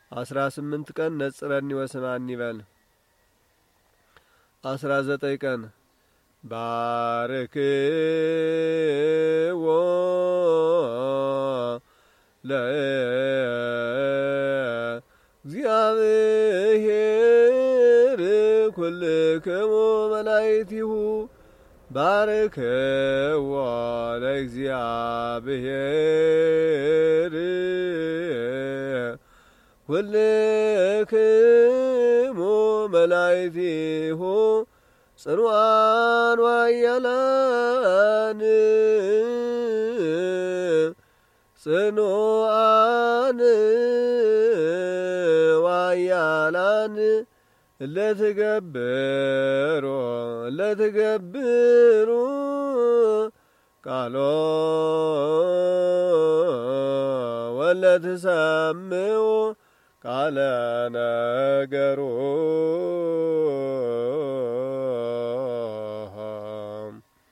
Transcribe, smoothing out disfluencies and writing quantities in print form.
18 ቀን ነጽረኒ ወስማኒ በል። 19 ቀን ባርክዎ ለእግዚአብሔር ኩልክሙ መላእክቲሁ ባርክዎ ለእግዚአብሔር ኩልክሙ መላእክቲሁ ጽኑዓን ወኃያላን ጽኑዓን ወኃያላን ለትገብሩ ቃሎ ወለትሰምዑ ቃለ ነገሩ